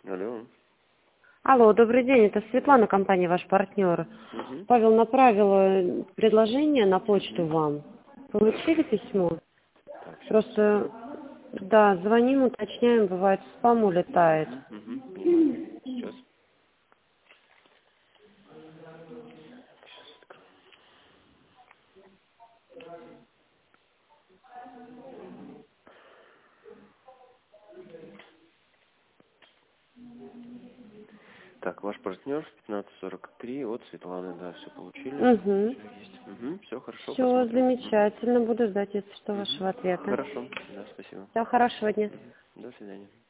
Алло. Алло, добрый день, это Светлана, компания «Ваш партнер». Угу. Павел направил предложение на почту вам. Получили письмо? Так, сейчас. Просто, да, звоним, уточняем, бывает, в спам улетает. Угу. Понимаю. Сейчас. Сейчас открою. Так, ваш партнер 1543 от Светланы, да, все получили. Угу. Все есть. Угу. Все хорошо, Все посмотрим. замечательно, буду ждать, если что, Угу. вашего ответа. Хорошо. Да, спасибо. Всего хорошего дня. Угу. До свидания.